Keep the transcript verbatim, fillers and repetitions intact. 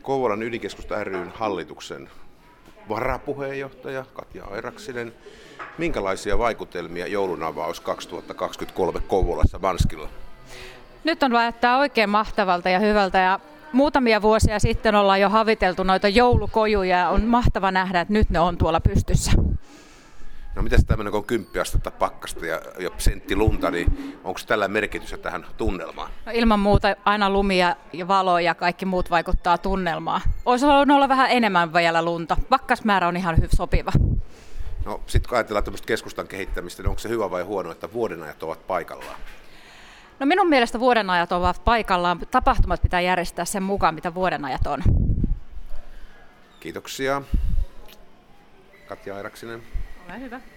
Kouvolan ydinkeskusta ry:n hallituksen varapuheenjohtaja Katja Airaksinen. Minkälaisia vaikutelmia joulunavaus kaksituhattakaksikymmentäkolme Kouvolassa Vanskilla? Nyt on näyttää oikein mahtavalta ja hyvältä ja muutamia vuosia sitten ollaan jo haviteltu noita joulukojuja ja on mahtava nähdä, että nyt ne on tuolla pystyssä. No mitäs tämmöinen, kun on kymppi astetta pakkasta ja, ja sentti lunta, niin onko tällä merkitystä tähän tunnelmaan? No ilman muuta aina lumia ja valo ja kaikki muut vaikuttaa tunnelmaan. Olisi halunnut olla vähän enemmän vielä lunta. Pakkasmäärä on ihan hyvin sopiva. No sitten kun ajatellaan tämmöistä keskustan kehittämistä, niin onko se hyvä vai huono, että vuodenajat ovat paikallaan? No minun mielestä vuodenajat ovat paikallaan. Tapahtumat pitää järjestää sen mukaan, mitä vuodenajat on. Kiitoksia. Katja Airaksinen. Ole hyvä.